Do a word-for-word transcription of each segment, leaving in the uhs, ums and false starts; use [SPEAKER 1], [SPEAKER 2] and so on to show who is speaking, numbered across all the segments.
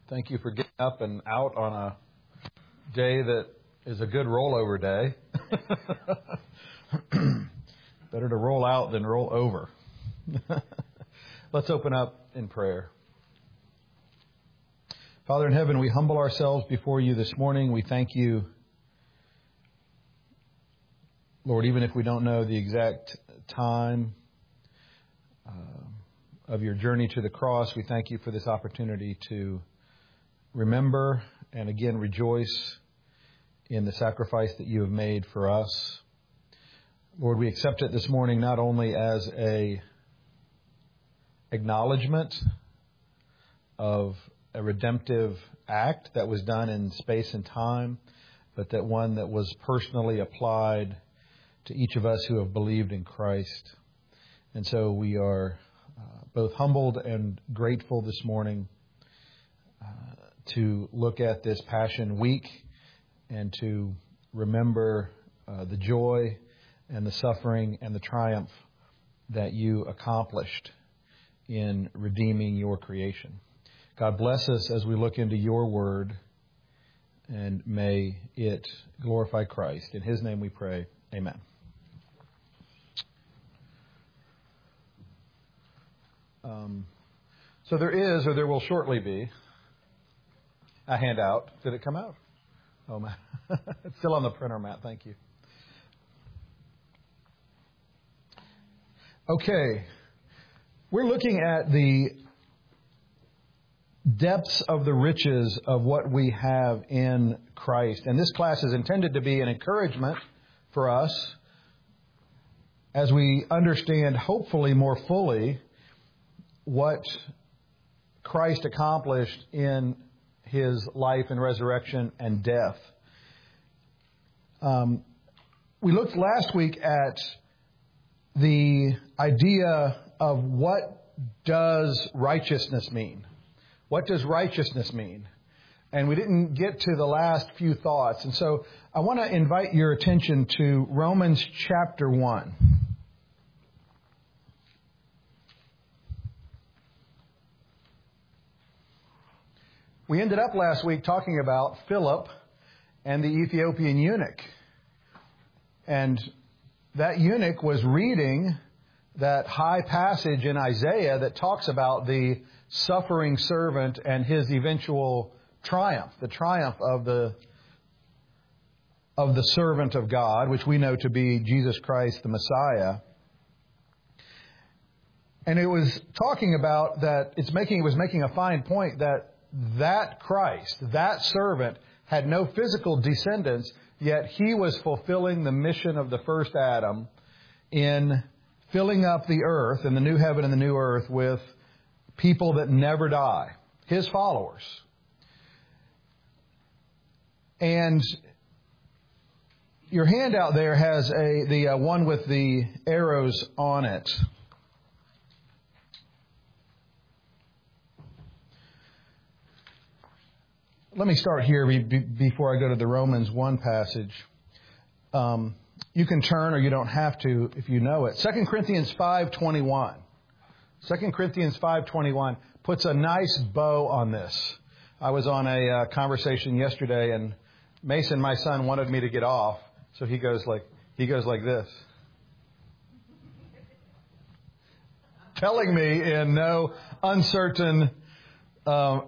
[SPEAKER 1] Thank you for getting up and out on a day that is a good rollover day. Better to roll out than roll over. Let's open up in prayer. Father in heaven, we humble ourselves before you this morning. We thank you, Lord, even if we don't know the exact time uh, of your journey to the cross, we thank you for this opportunity to remember and again rejoice in the sacrifice that you have made for us. Lord, we accept it this morning not only as a acknowledgement of a redemptive act that was done in space and time, but that one that was personally applied to each of us who have believed in Christ. And so we are uh, both humbled and grateful this morning uh, to look at this Passion Week and to remember uh, the joy and the suffering and the triumph that you accomplished in redeeming your creation. God bless us as we look into your word, and may it glorify Christ. In his name we pray. Amen. Um, so there is, or there will shortly be, a handout. Did it come out? Oh, man. It's still on the printer, Matt. Thank you. Okay. We're looking at the depths of the riches of what we have in Christ. And this class is intended to be an encouragement for us as we understand, hopefully more fully, what Christ accomplished in his life and resurrection and death. Um, we looked last week at the idea of what does righteousness mean? What does righteousness mean? And we didn't get to the last few thoughts. And so I want to invite your attention to Romans chapter one. We ended up last week talking about Philip and the Ethiopian eunuch. And that eunuch was reading that high passage in Isaiah that talks about the suffering servant and his eventual triumph, the triumph of the of the servant of God, which we know to be Jesus Christ, the Messiah. And it was talking about that it's making it was making a fine point that that Christ, that servant, had no physical descendants, yet he was fulfilling the mission of the first Adam in filling up the earth and the new heaven and the new earth with people that never die, his followers. And your handout there has a the uh, one with the arrows on it. Let me start here before I go to the Romans one passage. Um, you can turn, or you don't have to if you know it. Second Corinthians five twenty-one. Second Corinthians five twenty-one puts a nice bow on this. I was on a uh, conversation yesterday, and Mason, my son, wanted me to get off, so he goes like he goes like this, telling me in no uncertain uh,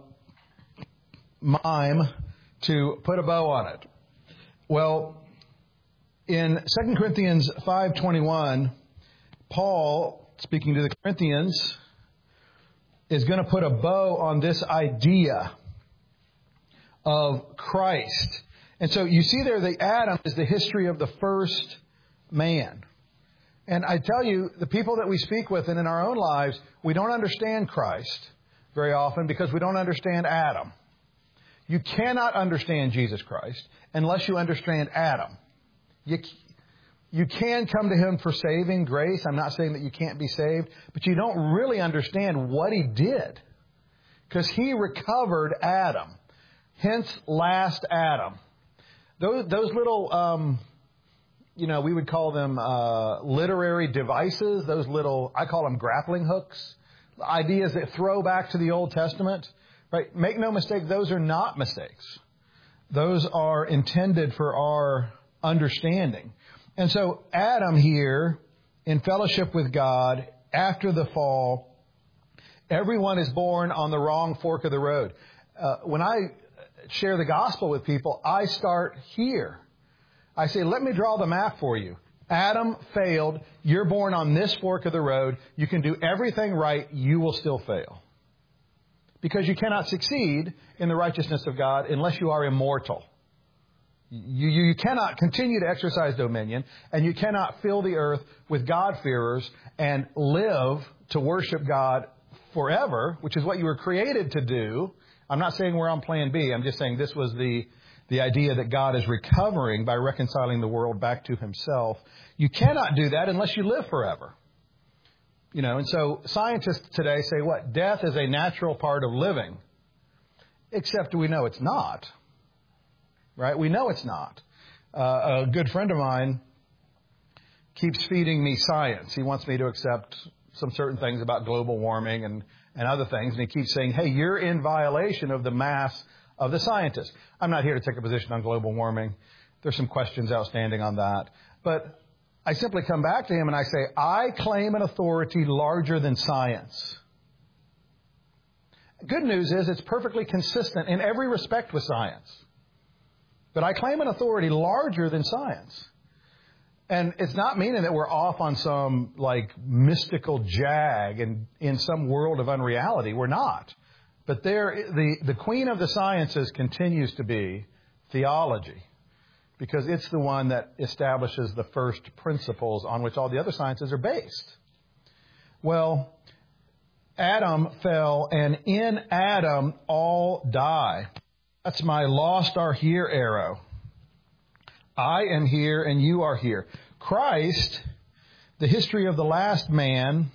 [SPEAKER 1] mime to put a bow on it. Well, in Second Corinthians five twenty-one, Paul, speaking to the Corinthians, is going to put a bow on this idea of Christ. And so you see there, the Adam is the history of the first man. And I tell you, the people that we speak with and in our own lives, we don't understand Christ very often because we don't understand Adam. You cannot understand Jesus Christ unless you understand Adam. You, you can come to him for saving grace. I'm not saying that you can't be saved, but you don't really understand what he did, because he recovered Adam. Hence, last Adam. Those, those little, um, you know, we would call them uh, literary devices. Those little, I call them grappling hooks. Ideas that throw back to the Old Testament. Right? Make no mistake, those are not mistakes. Those are intended for our understanding. And so Adam here, in fellowship with God, after the fall, everyone is born on the wrong fork of the road. Uh, when I share the gospel with people, I start here. I say, let me draw the map for you. Adam failed. You're born on this fork of the road. You can do everything right. You will still fail. Because you cannot succeed in the righteousness of God unless you are immortal. You, you, you cannot continue to exercise dominion, and you cannot fill the earth with God-fearers and live to worship God forever, which is what you were created to do. I'm not saying we're on plan B. I'm just saying this was the, the idea that God is recovering by reconciling the world back to himself. You cannot do that unless you live forever. You know, and so scientists today say what? Death is a natural part of living. Except we know it's not. Right? We know it's not. Uh, a good friend of mine keeps feeding me science. He wants me to accept some certain things about global warming and, and other things. And he keeps saying, hey, you're in violation of the mass of the scientists. I'm not here to take a position on global warming. There's some questions outstanding on that. But I simply come back to him and I say, I claim an authority larger than science. Good news is it's perfectly consistent in every respect with science. But I claim an authority larger than science. And it's not meaning that we're off on some like mystical jag and in some world of unreality. We're not. But there, the, the queen of the sciences continues to be theology. Because it's the one that establishes the first principles on which all the other sciences are based. Well, Adam fell, and in Adam all die. That's my lost are here arrow. I am here and you are here. Christ, the history of the last man.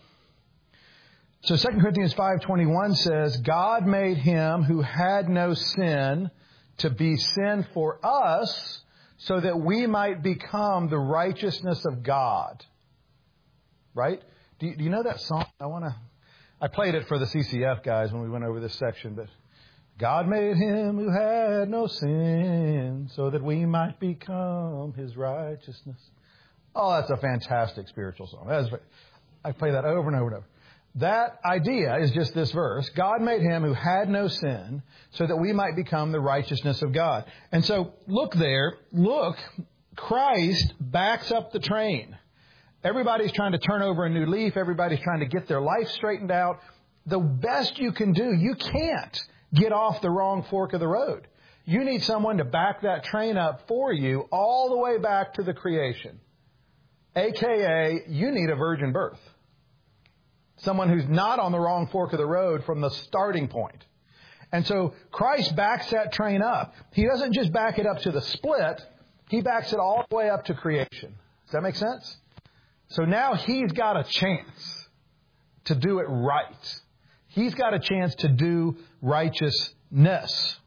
[SPEAKER 1] So Second Corinthians five twenty-one says, God made him who had no sin to be sin for us, so that we might become the righteousness of God. Right? Do you, do you know that song? I want to. I played it for the C C F guys when we went over this section, but God made him who had no sin so that we might become his righteousness. Oh, that's a fantastic spiritual song. That is, I play that over and over and over. That idea is just this verse. God made him who had no sin so that we might become the righteousness of God. And so look there. Look, Christ backs up the train. Everybody's trying to turn over a new leaf. Everybody's trying to get their life straightened out. The best you can do, you can't get off the wrong fork of the road. You need someone to back that train up for you all the way back to the creation. A K A, you need a virgin birth. Someone who's not on the wrong fork of the road from the starting point. And so Christ backs that train up. He doesn't just back it up to the split. He backs it all the way up to creation. Does that make sense? So now he's got a chance to do it right. He's got a chance to do righteousness.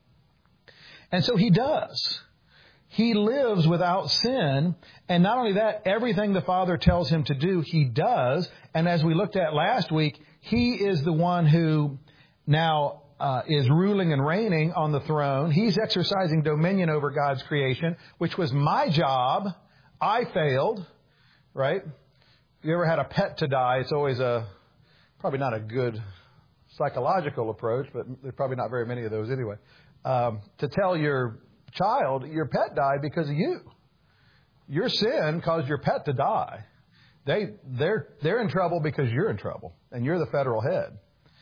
[SPEAKER 1] And so he does. He lives without sin. And not only that, everything the Father tells him to do, he does. And as we looked at last week, he is the one who now uh, is ruling and reigning on the throne. He's exercising dominion over God's creation, which was my job. I failed, right? If you ever had a pet to die, it's always a probably not a good psychological approach, but there's probably not very many of those anyway. Um, to tell your child your pet died because of you. Your sin caused your pet to die. They, they're, they're in trouble because you're in trouble, and you're the federal head.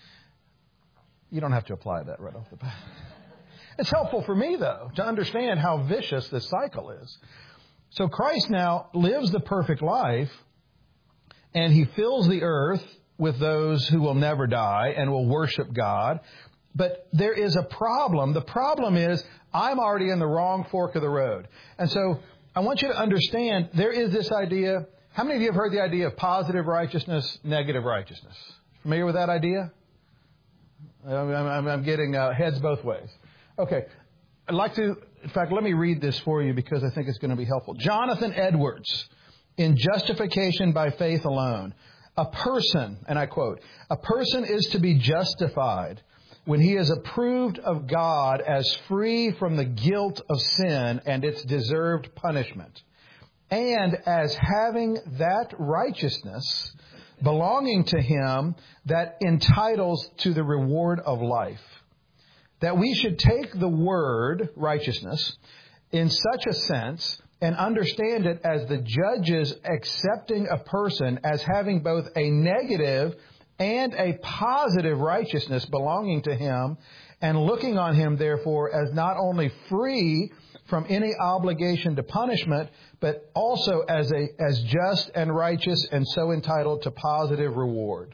[SPEAKER 1] You don't have to apply that right off the bat. It's helpful for me, though, to understand how vicious this cycle is. So Christ now lives the perfect life, and he fills the earth with those who will never die and will worship God. But there is a problem. The problem is I'm already in the wrong fork of the road. And so I want you to understand there is this idea. How many of you have heard the idea of positive righteousness, negative righteousness? Familiar with that idea? I'm, I'm, I'm getting uh, heads both ways. Okay. I'd like to, in fact, let me read this for you because I think it's going to be helpful. Jonathan Edwards, in Justification by Faith Alone. A person, and I quote, a person is to be justified when he is approved of God as free from the guilt of sin and its deserved punishment, and as having that righteousness belonging to him that entitles to the reward of life. That we should take the word righteousness in such a sense and understand it as the judges accepting a person as having both a negative and a positive righteousness belonging to him, and looking on him, therefore, as not only free from any obligation to punishment, but also as a as just and righteous and so entitled to positive reward.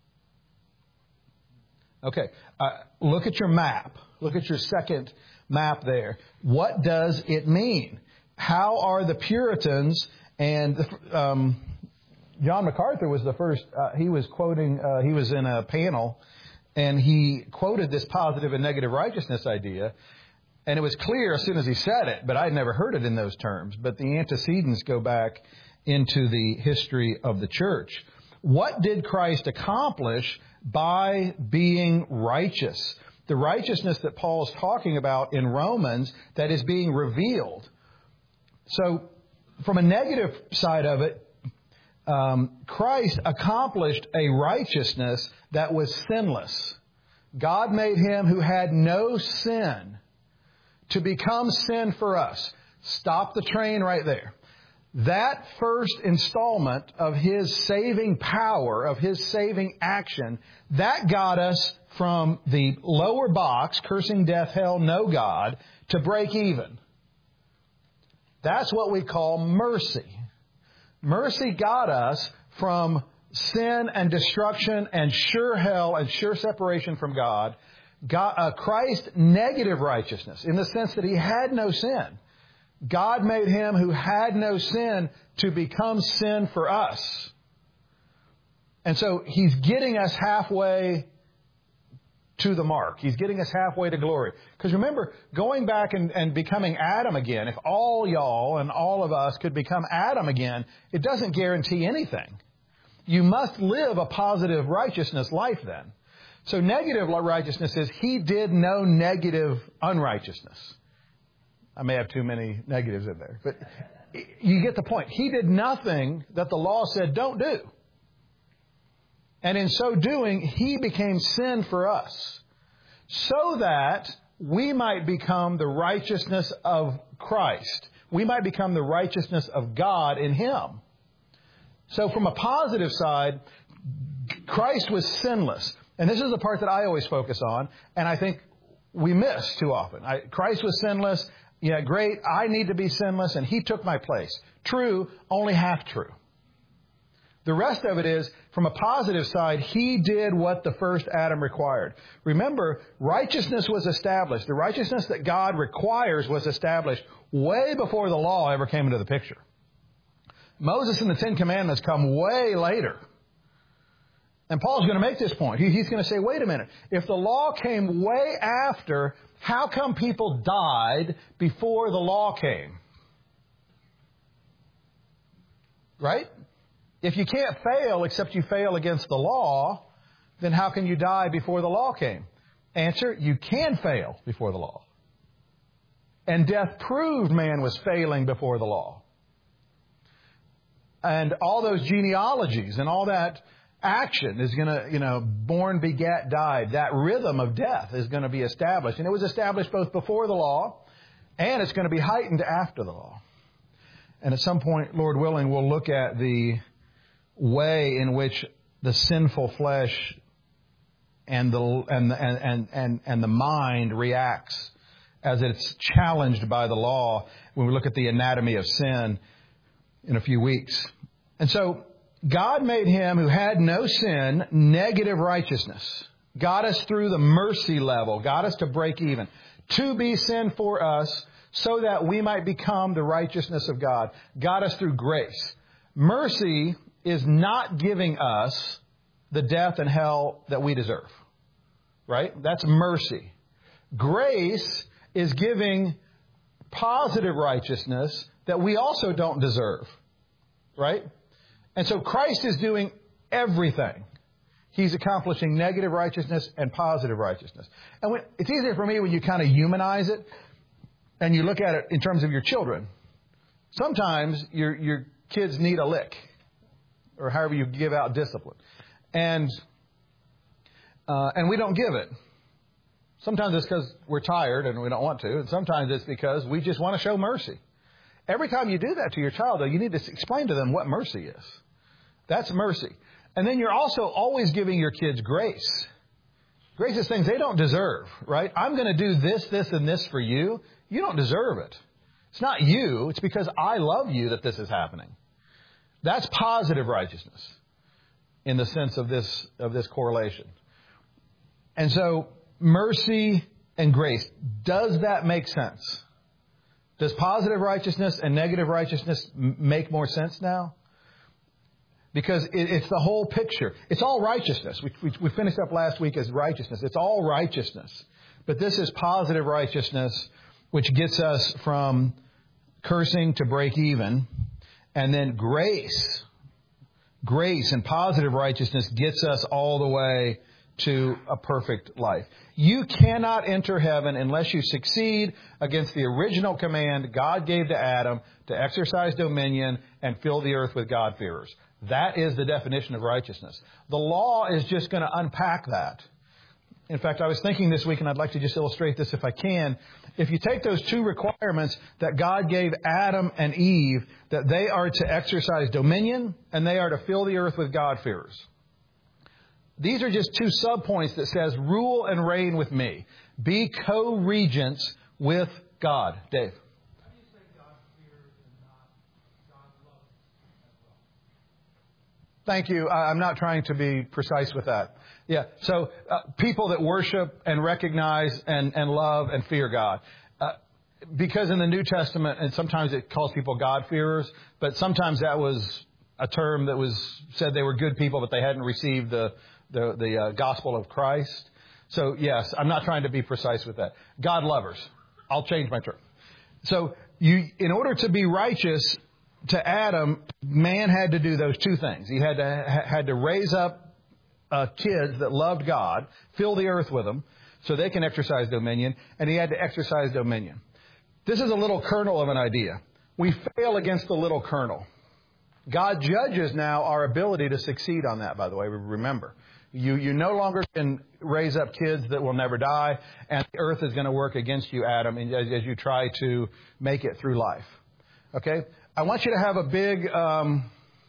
[SPEAKER 1] Okay, uh, look at your map. Look at your second map there. What does it mean? How are the Puritans and the, um, John MacArthur was the first, uh, he was quoting, uh, he was in a panel, and he quoted this positive and negative righteousness idea. And it was clear as soon as he said it, but I'd never heard it in those terms. But the antecedents go back into the history of the church. What did Christ accomplish by being righteous? The righteousness that Paul's talking about in Romans that is being revealed. So from a negative side of it, um, Christ accomplished a righteousness that was sinless. God made him who had no sin to become sin for us. Stop the train right there. That first installment of his saving power, of his saving action, that got us from the lower box, cursing death, hell, no God, to break even. That's what we call mercy. Mercy got us from sin and destruction and sure hell and sure separation from God. God, uh, Christ's negative righteousness, in the sense that he had no sin. God made him who had no sin to become sin for us. And so he's getting us halfway to the mark. He's getting us halfway to glory. Because remember, going back and, and becoming Adam again, if all y'all and all of us could become Adam again, it doesn't guarantee anything. You must live a positive righteousness life then. So negative righteousness is he did no negative unrighteousness. I may have too many negatives in there, but you get the point. He did nothing that the law said don't do. And in so doing, he became sin for us so that we might become the righteousness of Christ. We might become the righteousness of God in him. So from a positive side, Christ was sinless. And this is the part that I always focus on, and I think we miss too often. I, Christ was sinless. Yeah, great. I need to be sinless, and he took my place. True, only half true. The rest of it is, from a positive side, he did what the first Adam required. Remember, righteousness was established. The righteousness that God requires was established way before the law ever came into the picture. Moses and the Ten Commandments come way later. And Paul's going to make this point. He's going to say, wait a minute. If the law came way after, how come people died before the law came? Right? If you can't fail except you fail against the law, then how can you die before the law came? Answer, you can fail before the law. And death proved man was failing before the law. And all those genealogies and all that action is going to, you know, born, begat, died. That rhythm of death is going to be established. And it was established both before the law and it's going to be heightened after the law. And at some point, Lord willing, we'll look at the way in which the sinful flesh and the and the, and, and, and, and the mind reacts as it's challenged by the law when we look at the anatomy of sin in a few weeks. And so God made him who had no sin negative righteousness. Got us through the mercy level. Got us to break even. To be sin for us so that we might become the righteousness of God. Got us through grace. Mercy is not giving us the death and hell that we deserve. Right? That's mercy. Grace is giving positive righteousness that we also don't deserve. Right? And so Christ is doing everything. He's accomplishing negative righteousness and positive righteousness. And when, it's easier for me when you kind of humanize it and you look at it in terms of your children. Sometimes your your kids need a lick, or however you give out discipline. And uh, and we don't give it. Sometimes it's because we're tired and we don't want to. And sometimes it's because we just want to show mercy. Every time you do that to your child, though, you need to explain to them what mercy is. That's mercy. And then you're also always giving your kids grace. Grace is things they don't deserve, right? I'm going to do this, this, and this for you. You don't deserve it. It's not you. It's because I love you that this is happening. That's positive righteousness in the sense of this of this correlation. And so mercy and grace, does that make sense? Does positive righteousness and negative righteousness m- make more sense now? Because it, it's the whole picture. It's all righteousness. We, we, we finished up last week as righteousness. It's all righteousness. But this is positive righteousness, which gets us from cursing to break even. And then grace, grace and positive righteousness gets us all the way to a perfect life. You cannot enter heaven unless you succeed against the original command God gave to Adam to exercise dominion and fill the earth with God-fearers. That is the definition of righteousness. The law is just going to unpack that. In fact, I was thinking this week, and I'd like to just illustrate this if I can. If you take those two requirements that God gave Adam and Eve, that they are to exercise dominion and they are to fill the earth with God-fearers. These are just two subpoints that says, rule and reign with me. Be co-regents with God. Dave.
[SPEAKER 2] How do you say God fears and not God loves as well?
[SPEAKER 1] Thank you. I'm not trying to be precise with that. Yeah. So uh, people that worship and recognize and, and love and fear God. Uh, because in the New Testament, and sometimes it calls people God-fearers, but sometimes that was a term that was said they were good people, but they hadn't received the the, the uh, gospel of Christ. So, yes, I'm not trying to be precise with that. God lovers. I'll change my term. So, you, in order to be righteous to Adam, man had to do those two things. He had to had to raise up uh, kids that loved God, fill the earth with them, so they can exercise dominion, and he had to exercise dominion. This is a little kernel of an idea. We fail against the little kernel. God judges now our ability to succeed on that, by the way, remember. You you no longer can raise up kids that will never die, and the earth is going to work against you, Adam, as, as you try to make it through life. Okay? I want you to have a big, um,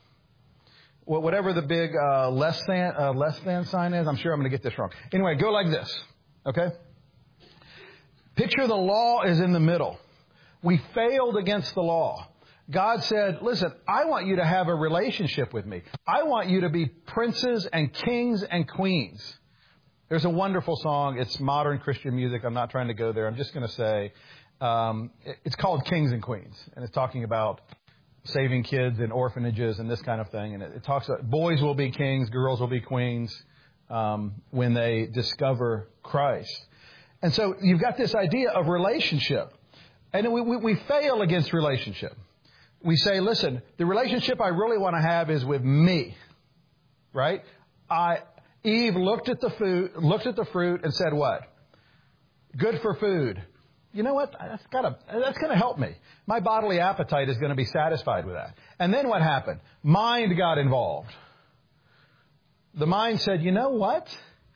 [SPEAKER 1] whatever the big uh, less than uh, less than sign is. I'm sure I'm going to get this wrong. Anyway, go like this. Okay? Picture the law is in the middle. We failed against the law. God said, listen, I want you to have a relationship with me. I want you to be princes and kings and queens. There's a wonderful song. It's modern Christian music. I'm not trying to go there. I'm just going to say um, it's called Kings and Queens. And it's talking about saving kids in orphanages and this kind of thing. And it, it talks about boys will be kings, girls will be queens um, when they discover Christ. And so you've got this idea of relationship. And we, we, we fail against relationship. We say, listen, the relationship I really want to have is with me, right? I, Eve looked at the food, looked at the fruit and said what? Good for food. You know what? That's gotta, that's going to help me. My bodily appetite is going to be satisfied with that. And then what happened? Mind got involved. The mind said, you know what?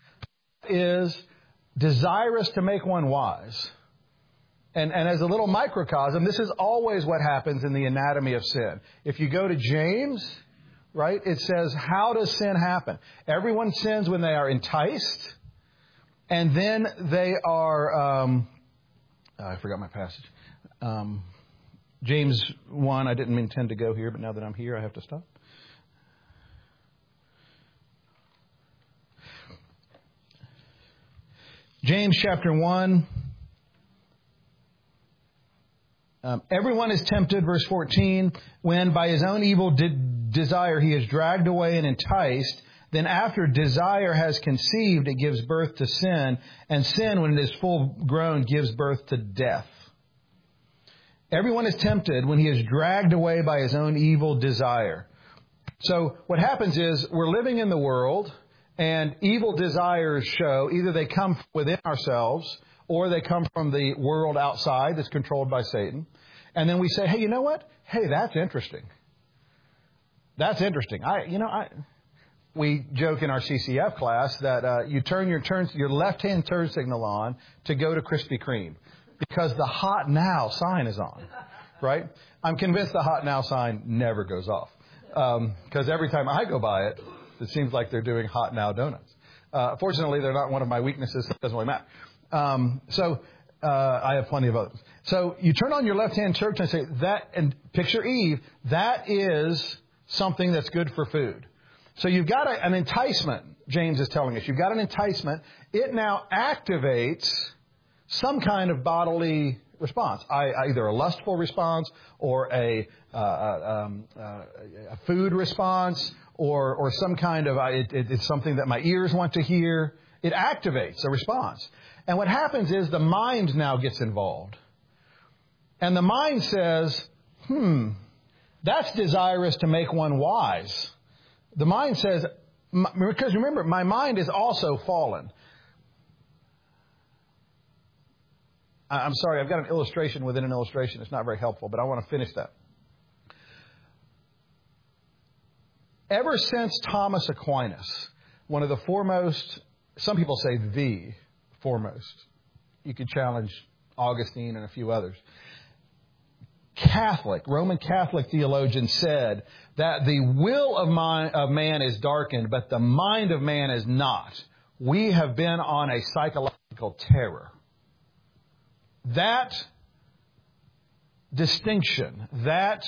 [SPEAKER 1] Is desirous to make one wise. And, and as a little microcosm, this is always what happens in the anatomy of sin. If you go to James, right, it says, how does sin happen? Everyone sins when they are enticed, and then they are, um, oh, I forgot my passage. Um, James one, I didn't intend to go here, but now that I'm here, I have to stop. James chapter one. Um, everyone is tempted, verse fourteen, when by his own evil de- desire he is dragged away and enticed. Then after desire has conceived, it gives birth to sin. And sin, when it is full grown, gives birth to death. Everyone is tempted when he is dragged away by his own evil desire. So what happens is we're living in the world, And evil desires show either they come within ourselves or they come from the world outside that's controlled by Satan. And then we say, hey, you know what? Hey, that's interesting. That's interesting. I, you know, I, we joke in our C C F class that uh, you turn your turn, your left-hand turn signal on to go to Krispy Kreme because the hot now sign is on, right? I'm convinced the hot now sign never goes off because um, every time I go by it, it seems like they're doing hot now donuts. Uh, fortunately, they're not one of my weaknesses. So it doesn't really matter. Um, so uh, I have plenty of others. So you turn on your left-hand turn and say that, and picture Eve. That is something that's good for food. So you've got a, an enticement. James is telling us you've got an enticement. It now activates some kind of bodily response, I, either a lustful response or a, uh, um, uh, a food response. Or, or some kind of, it, it, it's something that my ears want to hear. It activates a response. And what happens is the mind now gets involved. And the mind says, hmm, that's desirous to make one wise. The mind says, because remember, my mind is also fallen. I'm sorry, I've got an illustration within an illustration. It's not very helpful, but I want to finish that. Ever since Thomas Aquinas, one of the foremost, some people say the foremost, you could challenge Augustine and a few others, Catholic, Roman Catholic theologian said that the will of, mind, of man is darkened, but the mind of man is not. We have been on a psychological terror. That distinction, that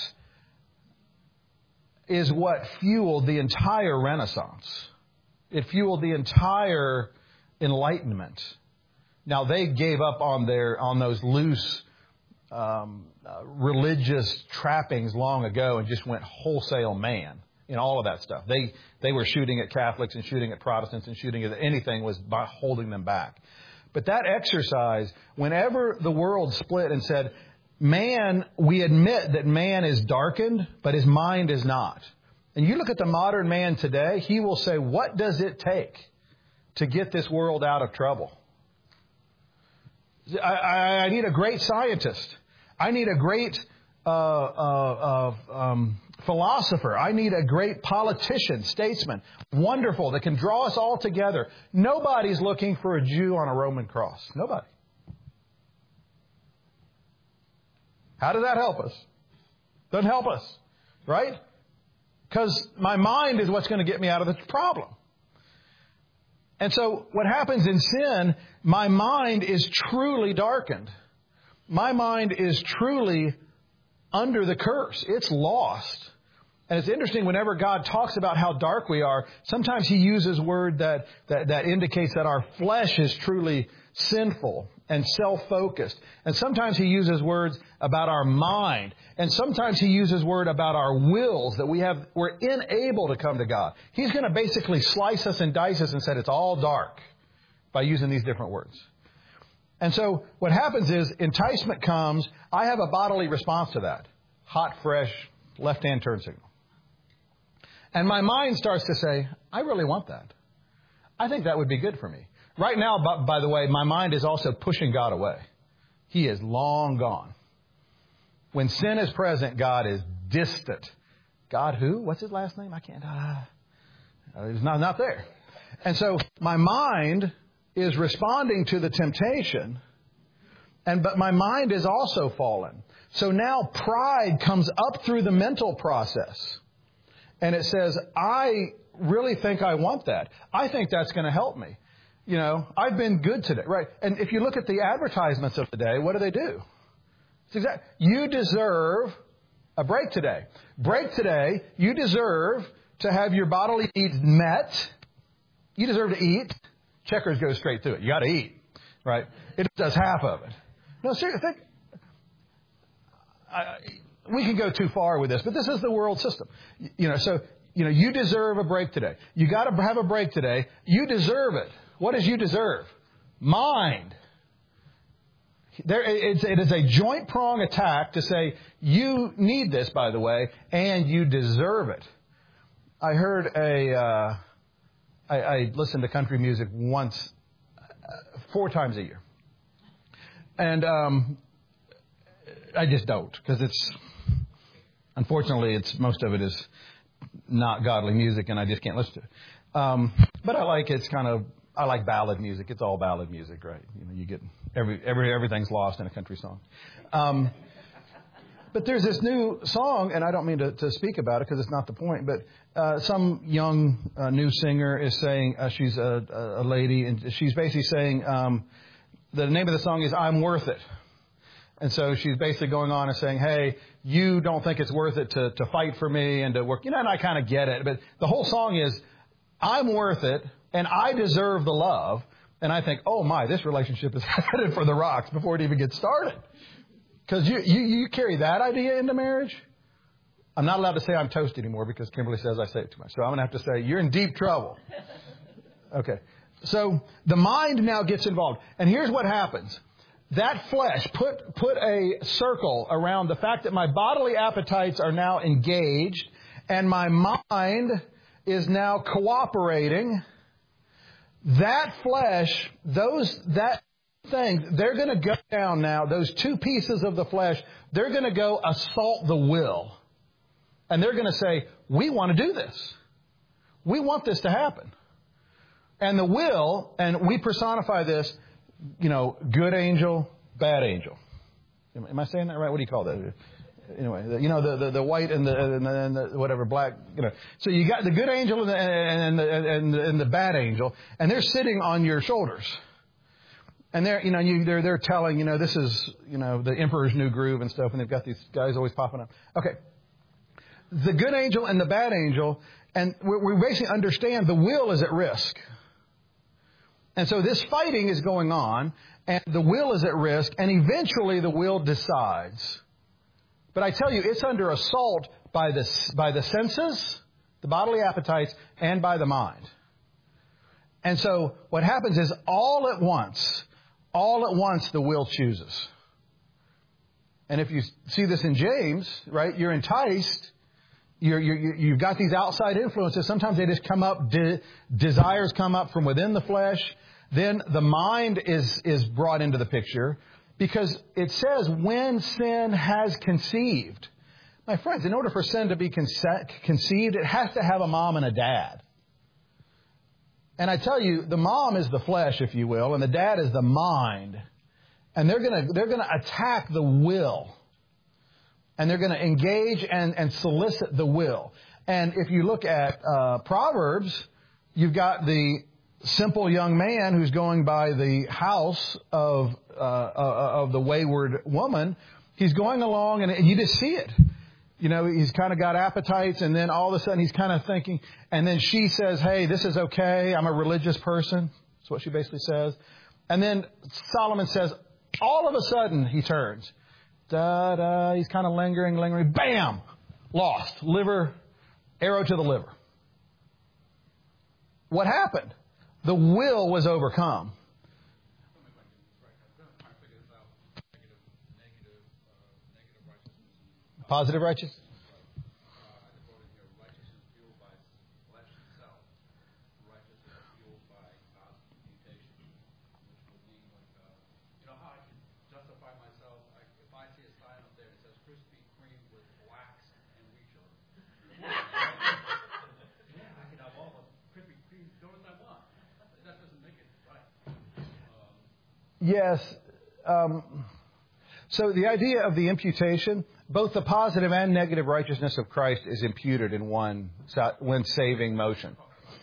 [SPEAKER 1] is what fueled the entire Renaissance. It fueled the entire Enlightenment. Now they gave up on their on those loose um, uh, religious trappings long ago and just went wholesale man in all of that stuff. They they were shooting at Catholics and shooting at Protestants and shooting at anything was by holding them back. But that exercise, whenever the world split and said, man, we admit that man is darkened, but his mind is not. And you look at the modern man today, he will say, what does it take to get this world out of trouble? I, I, I need a great scientist. I need a great uh, uh, uh, um, philosopher. I need a great politician, statesman, wonderful, that can draw us all together. Nobody's looking for a Jew on a Roman cross. Nobody. How does that help us? Doesn't help us, right? Because my mind is what's going to get me out of this problem. And so what happens in sin, my mind is truly darkened. My mind is truly under the curse. It's lost. And it's interesting, whenever God talks about how dark we are, sometimes He uses word that, that, that indicates that our flesh is truly sinful and self-focused. And sometimes He uses words about our mind. And sometimes He uses word about our wills, that we have, we're unable to come to God. He's going to basically slice us and dice us and say it's all dark by using these different words. And so what happens is enticement comes. I have a bodily response to that. Hot, fresh, left-hand turn signal. And my mind starts to say, I really want that. I think that would be good for me. Right now, by, by the way, my mind is also pushing God away. He is long gone. When sin is present, God is distant. God who? What's His last name? I can't. Uh, he's not, not there. And so my mind is responding to the temptation, and but my mind is also fallen. So now pride comes up through the mental process. And it says, I really think I want that. I think that's going to help me. You know, I've been good today, right? And if you look at the advertisements of the day, what do they do? It's exact. You deserve a break today. Break today. You deserve to have your bodily needs met. You deserve to eat. Checkers goes straight through it. You got to eat, right? It does half of it. No, seriously, think. I, we can go too far with this, but this is the world system. You know, so you know, you deserve a break today. You got to have a break today. You deserve it. What does you deserve? Mind. There, it's, it is a joint prong attack to say, you need this, by the way, and you deserve it. I heard a, uh, I, I listen to country music once, uh, four times a year. And um, I just don't, because it's, unfortunately, it's most of it is not godly music, and I just can't listen to it. Um, but I like it's kind of, I like ballad music. It's all ballad music, right? You know, you get, every, every everything's lost in a country song. Um But there's this new song, and I don't mean to, to speak about it because it's not the point, but uh, some young uh, new singer is saying, uh, she's a, a lady, and she's basically saying, um, the name of the song is I'm Worth It. And so she's basically going on and saying, hey, you don't think it's worth it to, to fight for me and to work. You know, and I kind of get it. But the whole song is, I'm worth it, and I deserve the love. And I think, oh, my, this relationship is headed for the rocks before it even gets started. Because you, you, you carry that idea into marriage. I'm not allowed to say I'm toast anymore because Kimberly says I say it too much. So I'm going to have to say, you're in deep trouble. Okay. So the mind now gets involved. And here's what happens. That flesh, put, put a circle around the fact that my bodily appetites are now engaged and my mind is now cooperating. That flesh, those, that thing, they're going to go down now, those two pieces of the flesh, they're going to go assault the will. And they're going to say, we want to do this. We want this to happen. And the will, and we personify this, you know, good angel, bad angel. Am I saying that right? What do you call that? Anyway, the, you know, the, the, the white and the, and the, and the whatever, black, you know. So you got the good angel and the, and the, and the, and the bad angel, and they're sitting on your shoulders. And they're, you know, you, they're, they're telling, you know, this is, you know, the Emperor's New Groove and stuff, and they've got these guys always popping up. Okay. The good angel and the bad angel, and we, we basically understand the will is at risk. And so this fighting is going on, and the will is at risk, and eventually the will decides. But I tell you, it's under assault by the, by the senses, the bodily appetites, and by the mind. And so what happens is all at once, all at once the will chooses. And if you see this in James, right, you're enticed, you're, you're, you've got these outside influences. Sometimes they just come up, de- desires come up from within the flesh. Then the mind is, is brought into the picture because it says when sin has conceived. My friends, in order for sin to be conce- conceived, it has to have a mom and a dad. And I tell you, the mom is the flesh, if you will, and the dad is the mind. And they're going to they're going to attack the will. And they're going to engage and, and solicit the will. And if you look at uh, Proverbs, you've got the simple young man who's going by the house of uh, uh, of the wayward woman. He's going along, and you just see it. You know, he's kind of got appetites, and then all of a sudden he's kind of thinking, and then she says, hey, this is okay. I'm a religious person. That's what she basically says. And then Solomon says, all of a sudden he turns. Da, da, he's kind of lingering, lingering. Bam! Lost. Liver, arrow to the liver. What happened? The will was overcome. Positive righteousness? Yes. Um, so the idea of the imputation, both the positive and negative righteousness of Christ is imputed in one, one saving motion.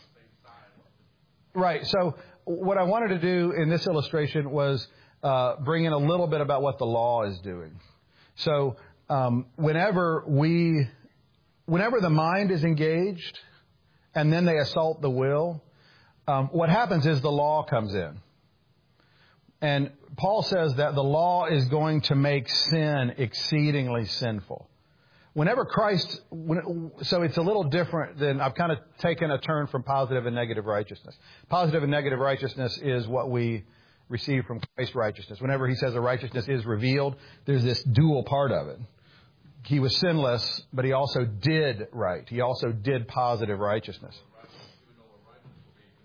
[SPEAKER 1] Right. So what I wanted to do in this illustration was uh, bring in a little bit about what the law is doing. So um, whenever we, whenever the mind is engaged and then they assault the will, um, what happens is the law comes in. And Paul says that the law is going to make sin exceedingly sinful. Whenever Christ, when, so it's a little different than, I've kind of taken a turn from positive and negative righteousness. Positive and negative righteousness is what we receive from Christ's righteousness. Whenever he says a righteousness is revealed, there's this dual part of it. He was sinless, but he also did right. He also did positive righteousness.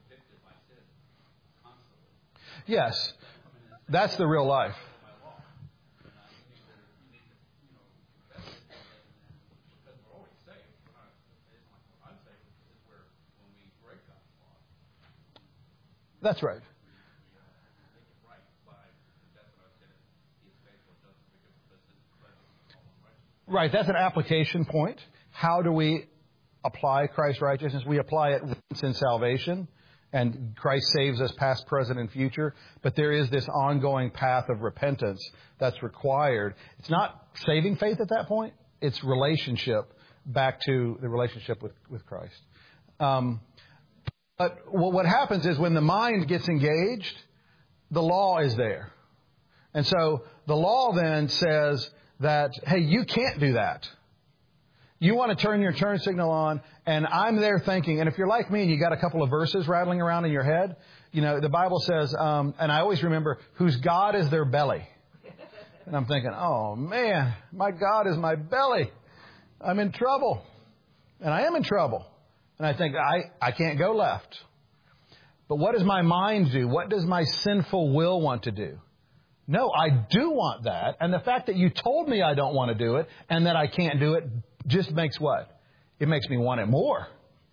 [SPEAKER 1] Yes. That's the real life. That's right. Right, that's an application point. How do we apply Christ's righteousness? We apply it once in salvation, and Christ saves us past, present, and future. But there is this ongoing path of repentance that's required. It's not saving faith at that point. It's relationship back to the relationship with, with Christ. Um, but what happens is when the mind gets engaged, the law is there. And so the law then says that, hey, you can't do that. You want to turn your turn signal on, and I'm there thinking, and if you're like me and you got a couple of verses rattling around in your head, you know, the Bible says, um, and I always remember, whose God is their belly. And I'm thinking, oh, man, my God is my belly. I'm in trouble. And I am in trouble. And I think, I, I can't go left. But what does my mind do? What does my sinful will want to do? No, I do want that. And the fact that you told me I don't want to do it and that I can't do it just makes what? It makes me want it more.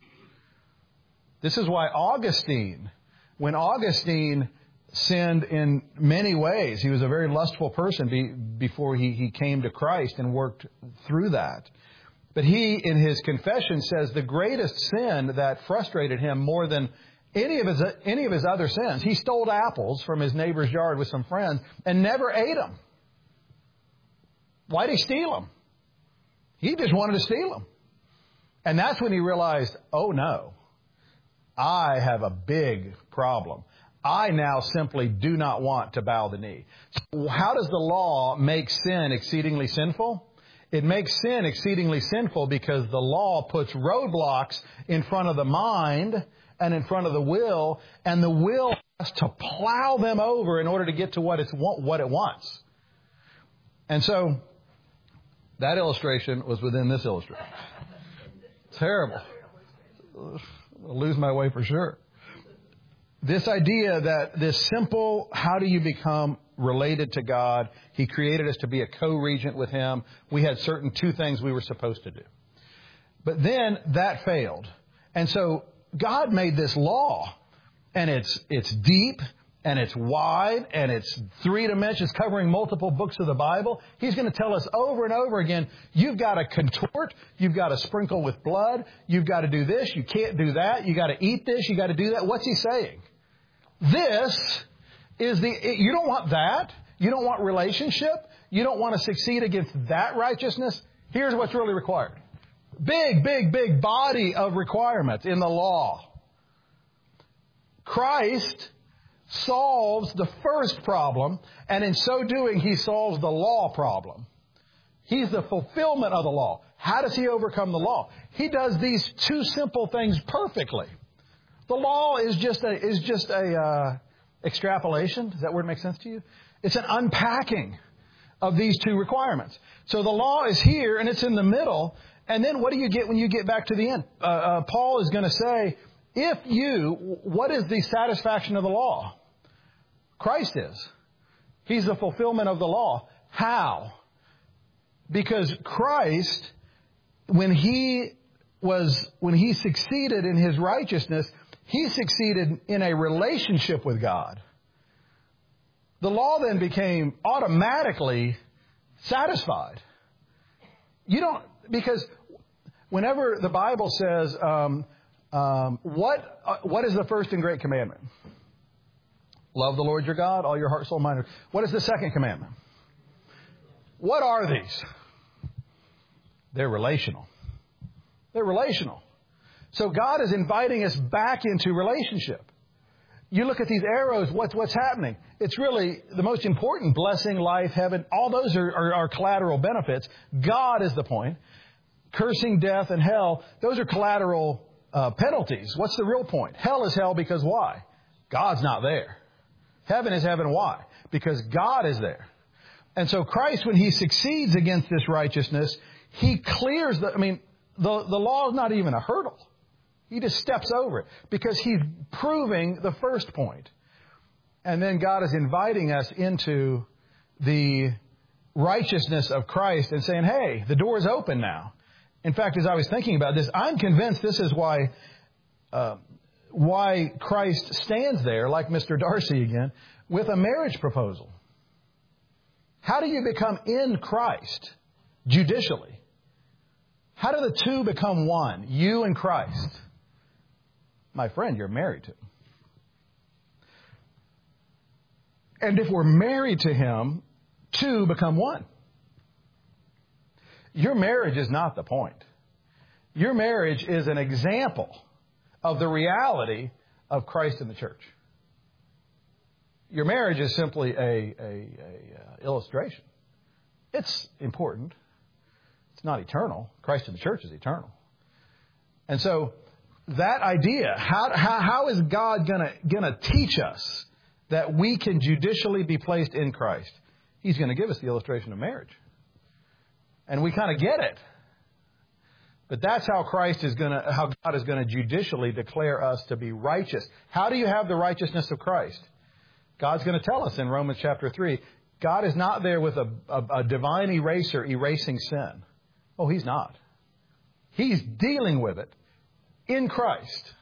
[SPEAKER 1] This is why Augustine, when Augustine sinned in many ways, he was a very lustful person be, before he, he came to Christ and worked through that. But he, in his confession, says the greatest sin that frustrated him more than any of his any of his other sins. He stole apples from his neighbor's yard with some friends and never ate them. Why did he steal them? He just wanted to steal them. And that's when he realized, oh no, I have a big problem. I now simply do not want to bow the knee. So how does the law make sin exceedingly sinful? It makes sin exceedingly sinful because the law puts roadblocks in front of the mind and in front of the will, and the will has to plow them over in order to get to what it's what it wants. And so that illustration was within this illustration. Terrible. I'll lose my way for sure. This idea that this simple, how do you become related to God? He created us to be a co-regent with Him. We had certain two things we were supposed to do. But then that failed. And so God made this law, and it's it's deep, and it's wide, and it's three dimensions covering multiple books of the Bible. He's going to tell us over and over again, you've got to contort, you've got to sprinkle with blood, you've got to do this, you can't do that, you got to eat this, you got to do that. What's He saying? This is the, you don't want that. You don't want relationship. You don't want to succeed against that righteousness. Here's what's really required. Big, big, big body of requirements in the law. Christ solves the first problem, and in so doing, He solves the law problem. He's the fulfillment of the law. How does He overcome the law? He does these two simple things perfectly. The law is just a is just a uh, extrapolation. Does that word make sense to you? It's an unpacking of these two requirements. So the law is here, and it's in the middle. And then what do you get when you get back to the end? Uh, uh, Paul is going to say, if you, what is the satisfaction of the law? Christ is. He's the fulfillment of the law. How? Because Christ, when He was, when He succeeded in His righteousness, He succeeded in a relationship with God. The law then became automatically satisfied. You don't, because whenever the Bible says, um, um, what uh, what is the first and great commandment? Love the Lord your God, all your heart, soul, mind. What is the second commandment? What are these? They're relational. They're relational. So God is inviting us back into relationship. You look at these arrows, what's, what's happening? It's really the most important: blessing, life, heaven. All those are, are, are collateral benefits. God is the point. Cursing, death, and hell, those are collateral uh, penalties. What's the real point? Hell is hell because why? God's not there. Heaven is heaven. Why? Because God is there. And so Christ, when He succeeds against this righteousness, He clears the, I mean, the, the law is not even a hurdle. He just steps over it because He's proving the first point. And then God is inviting us into the righteousness of Christ and saying, hey, the door is open now. In fact, as I was thinking about this, I'm convinced this is why uh, why Christ stands there, like Mister Darcy again, with a marriage proposal. How do you become in Christ judicially? How do the two become one? You and Christ. My friend, you're married to Him. And if we're married to Him, two become one. Your marriage is not the point. Your marriage is an example of the reality of Christ in the church. Your marriage is simply a, a, a uh, illustration. It's important. It's not eternal. Christ in the church is eternal. And so that idea, how, how, how is God gonna, gonna teach us that we can judicially be placed in Christ? He's going to give us the illustration of marriage. And we kind of get it. But that's how Christ is going to, how God is going to judicially declare us to be righteous. How do you have the righteousness of Christ? God's going to tell us in Romans chapter three, God is not there with a, a, a divine eraser erasing sin. Oh, He's not. He's dealing with it in Christ.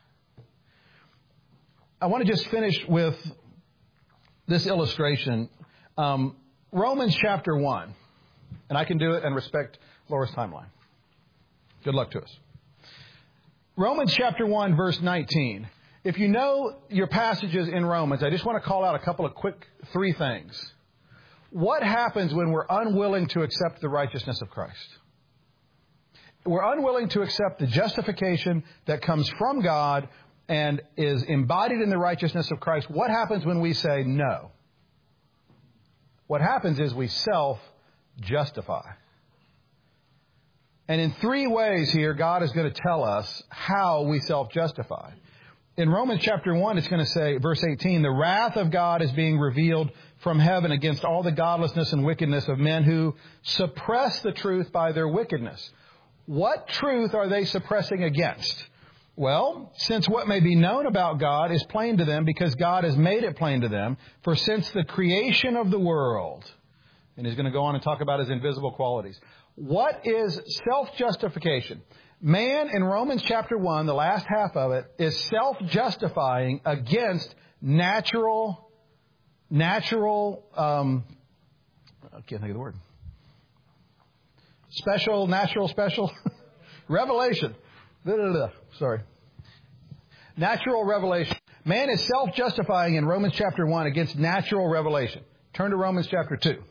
[SPEAKER 1] I want to just finish with this illustration. Um, Romans chapter one. And I can do it and respect Laura's timeline. Good luck to us. Romans chapter one, verse nineteen. If you know your passages in Romans, I just want to call out a couple of quick three things. What happens when we're unwilling to accept the righteousness of Christ? We're unwilling to accept the justification that comes from God and is embodied in the righteousness of Christ. What happens when we say no? What happens is we self-justify. And in three ways here, God is going to tell us how we self-justify. In Romans chapter one, it's going to say, verse eighteen, the wrath of God is being revealed from heaven against all the godlessness and wickedness of men who suppress the truth by their wickedness. What truth are they suppressing against? Well, since what may be known about God is plain to them because God has made it plain to them, for since the creation of the world, and he's going to go on and talk about His invisible qualities. What is self-justification? Man in Romans chapter one, the last half of it, is self-justifying against natural, natural, um, I can't think of the word. Special, natural, special, revelation. Sorry. Natural revelation. Man is self-justifying in Romans chapter one against natural revelation. Turn to Romans chapter two.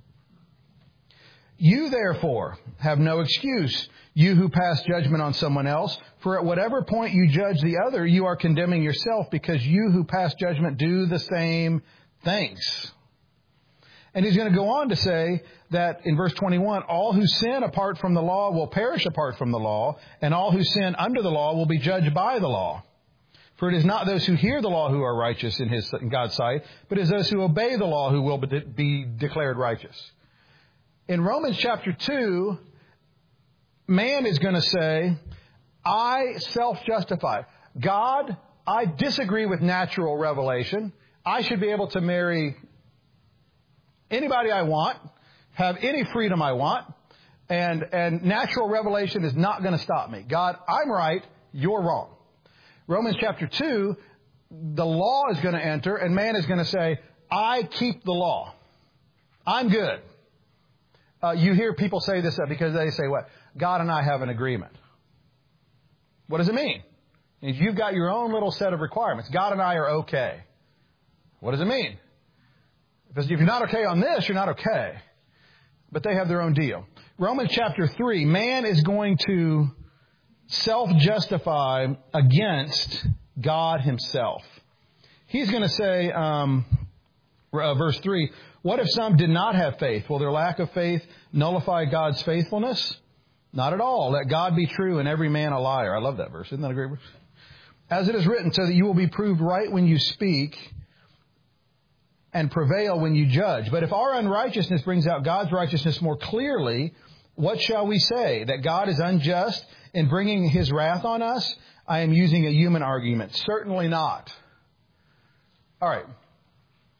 [SPEAKER 1] You, therefore, have no excuse, you who pass judgment on someone else, for at whatever point you judge the other, you are condemning yourself, because you who pass judgment do the same things. And he's going to go on to say that in verse twenty-one, all who sin apart from the law will perish apart from the law, and all who sin under the law will be judged by the law. For it is not those who hear the law who are righteous in his in God's sight, but it is those who obey the law who will be declared righteous. In Romans chapter two, man is going to say, I self-justify. God, I disagree with natural revelation. I should be able to marry anybody I want, have any freedom I want, and, and natural revelation is not going to stop me. God, I'm right, you're wrong. Romans chapter two, the law is going to enter, and man is going to say, I keep the law. I'm good. Uh, you hear people say this because they say, what? God and I have an agreement. What does it mean? You've got your own little set of requirements. God and I are okay. What does it mean? Because if you're not okay on this, you're not okay. But they have their own deal. Romans chapter three, man is going to self-justify against God Himself. He's going to say, um, uh, verse three, what if some did not have faith? Will their lack of faith nullify God's faithfulness? Not at all. Let God be true and every man a liar. I love that verse. Isn't that a great verse? As it is written, so that you will be proved right when you speak and prevail when you judge. But if our unrighteousness brings out God's righteousness more clearly, what shall we say? That God is unjust in bringing His wrath on us? I am using a human argument. Certainly not. All right.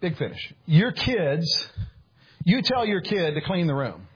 [SPEAKER 1] Big finish. Your kids, you tell your kid to clean the room.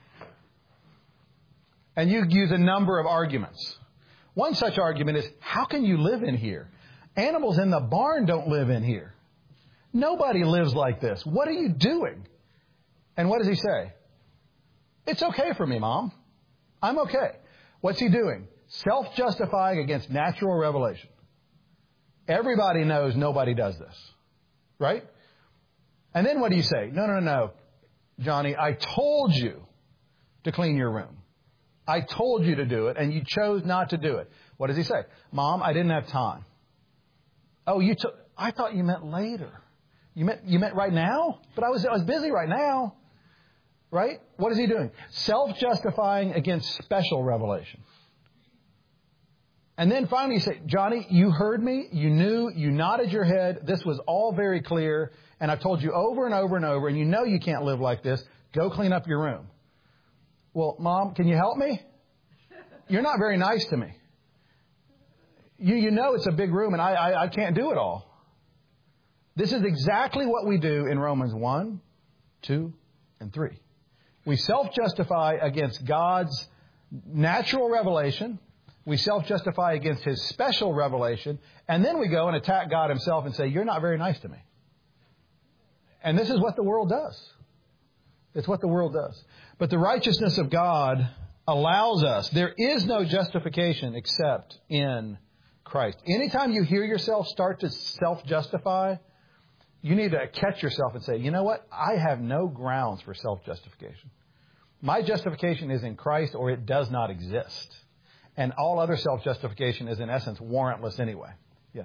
[SPEAKER 1] And you use a number of arguments. One such argument is, how can you live in here? Animals in the barn don't live in here. Nobody lives like this. What are you doing? And what does he say? It's okay for me, Mom. I'm okay. What's he doing? Self-justifying against natural revelation. Everybody knows nobody does this. Right? And then what do you say? No, no, no, no. Johnny, I told you to clean your room. I told you to do it, and you chose not to do it. What does he say? Mom, I didn't have time. Oh, you took. I thought you meant later. You meant you meant right now? But I was I was busy right now. Right? What is he doing? Self-justifying against special revelation. And then finally you say, Johnny, you heard me. You knew. You nodded your head. This was all very clear. And I've told you over and over and over, and you know you can't live like this. Go clean up your room. Well, Mom, can you help me? You're not very nice to me. You you know it's a big room, and I, I, I can't do it all. This is exactly what we do in Romans one, two, and three. We self-justify against God's natural revelation. We self-justify against His special revelation. And then we go and attack God Himself and say, you're not very nice to me. And this is what the world does. It's what the world does. But the righteousness of God allows us. There is no justification except in Christ. Anytime you hear yourself start to self-justify, you need to catch yourself and say, you know what? I have no grounds for self-justification. My justification is in Christ, or it does not exist. And all other self-justification is, in essence, warrantless anyway. Yeah.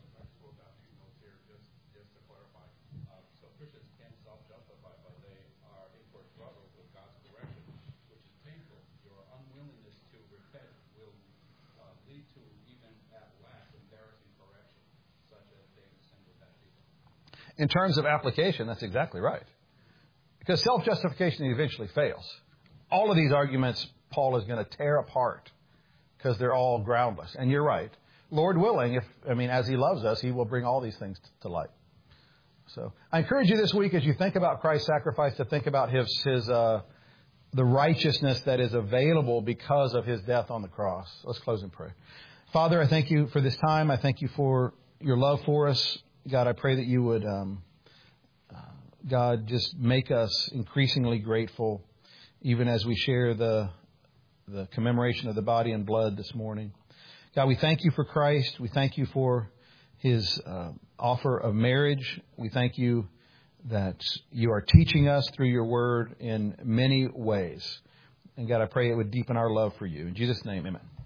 [SPEAKER 1] In terms of application, that's exactly right. Because self-justification eventually fails. All of these arguments Paul is going to tear apart because they're all groundless. And you're right. Lord willing, if I mean, as He loves us, He will bring all these things to light. So I encourage you this week, as you think about Christ's sacrifice, to think about His, his uh, the righteousness that is available because of His death on the cross. Let's close in prayer. Father, I thank You for this time. I thank You for Your love for us. God, I pray that You would, um, uh, God, just make us increasingly grateful, even as we share the the commemoration of the body and blood this morning. God, we thank You for Christ. We thank You for His uh, offer of marriage. We thank You that You are teaching us through Your word in many ways. And God, I pray it would deepen our love for You. In Jesus' name, amen.